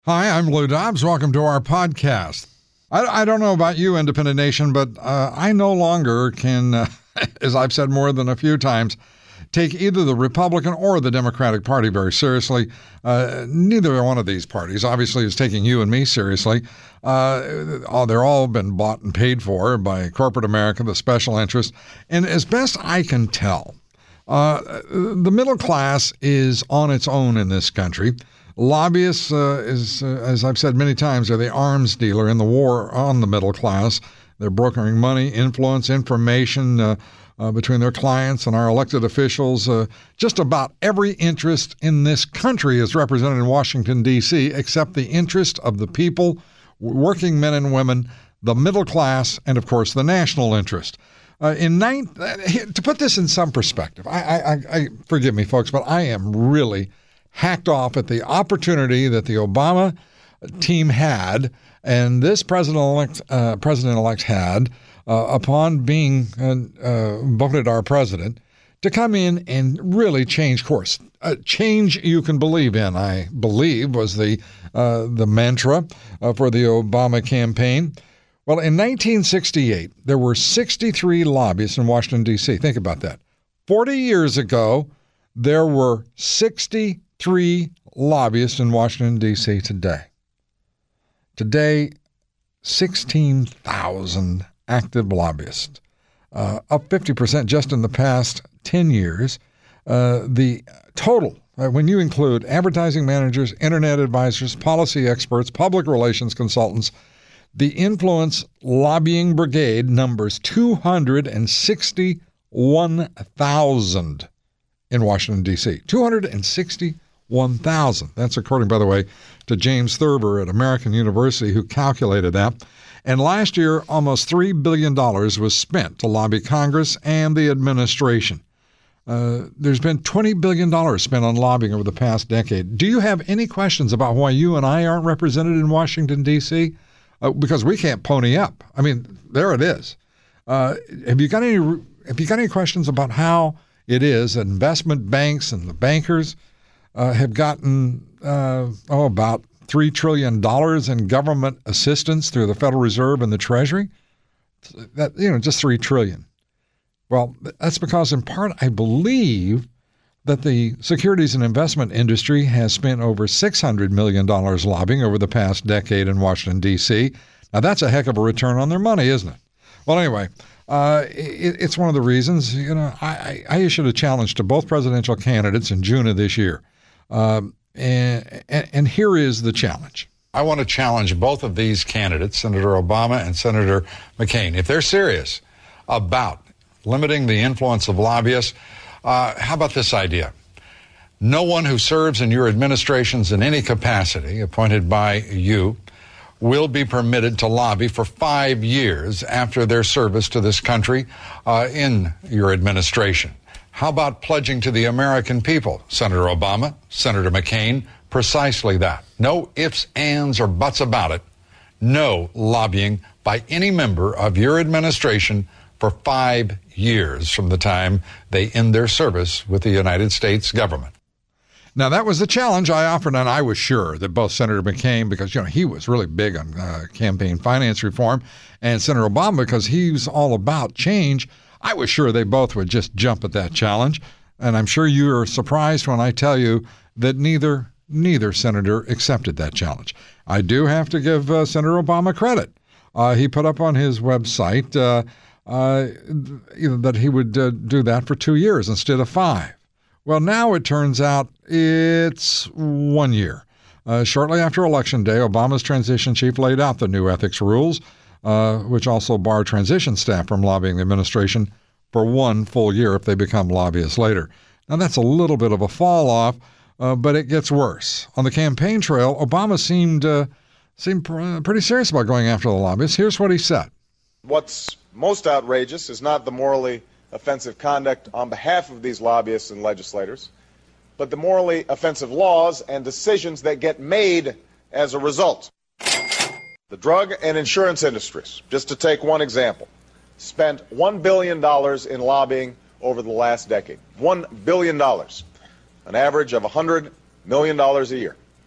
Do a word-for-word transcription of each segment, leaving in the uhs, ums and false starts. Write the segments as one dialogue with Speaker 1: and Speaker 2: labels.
Speaker 1: Hi, I'm Lou Dobbs. Welcome to our podcast. I, I don't know about you, Independent Nation, but uh, I no longer can, uh, as I've said more than a few times, take either the Republican or the Democratic Party very seriously. Uh, neither one of these parties, obviously, is taking you and me seriously. Uh, they're all been bought and paid for by corporate America, the special interest. And as best I can tell, uh, the middle class is on its own in this country. Lobbyists, uh, is, uh, as I've said many times, are the arms dealer in the war on the middle class. They're brokering money, influence, information uh, uh, between their clients and our elected officials. Uh, just about every interest in this country is represented in Washington, D C, except the interest of the people, working men and women, the middle class, and, of course, the national interest. Uh, in nine, uh, to put this in some perspective, I, I, I forgive me, folks, but I am really hacked off at the opportunity that the Obama team had and this president-elect uh, president-elect had uh, upon being uh, uh, voted our president to come in and really change course. Uh, change you can believe in, I believe, was the uh, the mantra uh, for the Obama campaign. Well, in nineteen sixty-eight, there were sixty-three lobbyists in Washington, D C. Think about that. forty years ago, there were sixty-three lobbyists in Washington, D C today. Today, sixteen thousand active lobbyists, uh, up fifty percent just in the past ten years. Uh, the total, uh, when you include advertising managers, internet advisors, policy experts, public relations consultants, the influence lobbying brigade numbers two hundred sixty-one thousand in Washington, D C. two hundred sixty-one thousand. That's according, by the way, to James Thurber at American University, who calculated that. And last year, almost three billion dollars was spent to lobby Congress and the administration. Uh, there's been twenty billion dollars spent on lobbying over the past decade. Do you have any questions about why you and I aren't represented in Washington, D C? Uh, because we can't pony up. I mean, there it is. Uh, have you got any? Have you got any questions about how it is that investment banks and the bankers uh, have gotten uh, oh about three trillion dollars in government assistance through the Federal Reserve and the Treasury? That, you know, just three trillion dollars. Well, that's because in part, I believe that the securities and investment industry has spent over six hundred million dollars lobbying over the past decade in Washington, D C. Now, that's a heck of a return on their money, isn't it? Well, anyway, uh, it, it's one of the reasons, you know, I, I issued a challenge to both presidential candidates in June of this year. Um, and, and, and here is the challenge. I want to challenge both of these candidates, Senator Obama and Senator McCain, if they're serious about limiting the influence of lobbyists. Uh, how about this idea? No one who serves in your administrations in any capacity appointed by you will be permitted to lobby for five years after their service to this country uh, in your administration. How about pledging to the American people, Senator Obama, Senator McCain, precisely that? No ifs, ands, or buts about it. No lobbying by any member of your administration for five years from the time they end their service with the United States government. Now, that was the challenge I offered, and I was sure that both Senator McCain, because, you know, he was really big on uh, campaign finance reform, and Senator Obama, because he's all about change, I was sure they both would just jump at that challenge. And I'm sure you are surprised when I tell you that neither neither senator accepted that challenge. I do have to give uh, Senator Obama credit. Uh, he put up on his website uh, uh, that he would uh, do that for two years instead of five. Well, now it turns out it's one year. Uh, shortly after Election Day, Obama's transition chief laid out the new ethics rules, uh, which also bar transition staff from lobbying the administration for one full year if they become lobbyists later. Now, that's a little bit of a fall off, uh, but it gets worse. On the campaign trail, Obama seemed uh, seemed pr- pretty serious about going after the lobbyists. Here's what he said.
Speaker 2: What's most outrageous is not the morally offensive conduct on behalf of these lobbyists and legislators, but the morally offensive laws and decisions that get made as a result. The drug and insurance industries, just to take one example, spent one billion dollars in lobbying over the last decade. one billion dollars, an average of one hundred million dollars a year.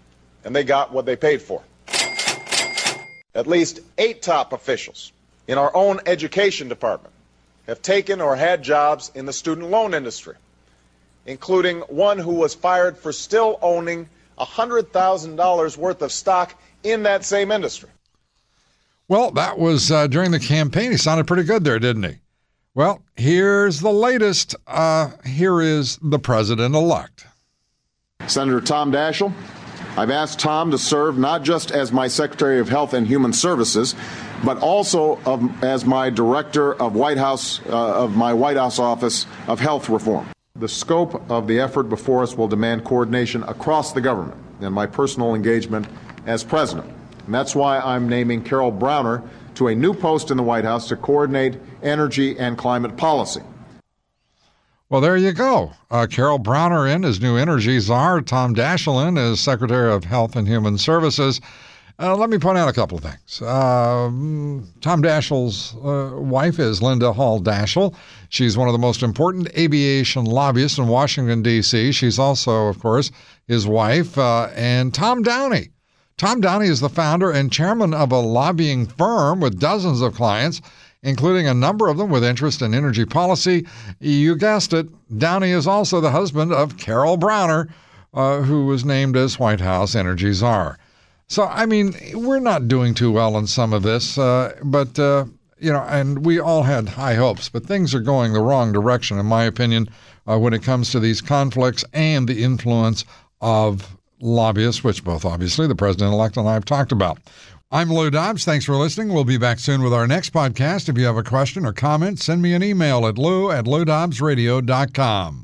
Speaker 2: and they got what they paid for. At least eight top officials in our own education department have taken or had jobs in the student loan industry, including one who was fired for still owning one hundred thousand dollars worth of stock in that same industry.
Speaker 1: Well, that was uh, during the campaign. He sounded pretty good there, didn't he? Well, here's the latest. Uh, here is the president-elect.
Speaker 2: Senator Tom Daschle, I've asked Tom to serve not just as my Secretary of Health and Human Services, but also of, as my Director of White House uh, of my White House Office of Health Reform. The scope of the effort before us will demand coordination across the government and my personal engagement as president. And that's why I'm naming Carol Browner to a new post in the White House to coordinate energy and climate policy.
Speaker 1: Well, there you go. Uh, Carol Browner in as new energy czar, Tom Daschle in as Secretary of Health and Human Services. Uh, let me point out a couple of things. Uh, Tom Daschle's uh, wife is Linda Hall Daschle. She's one of the most important aviation lobbyists in Washington, D C She's also, of course, his wife. Uh, and Tom Downey. Tom Downey is the founder and chairman of a lobbying firm with dozens of clients, including a number of them with interest in energy policy. You guessed it, Downey is also the husband of Carol Browner, uh, who was named as White House Energy Czar. So, I mean, we're not doing too well in some of this, uh, but, uh, you know, and we all had high hopes, but things are going the wrong direction, in my opinion, uh, when it comes to these conflicts and the influence of lobbyists, which both obviously the president-elect and I have talked about. I'm Lou Dobbs. Thanks for listening. We'll be back soon with our next podcast. If you have a question or comment, send me an email at lou at lou dobbs radio dot com.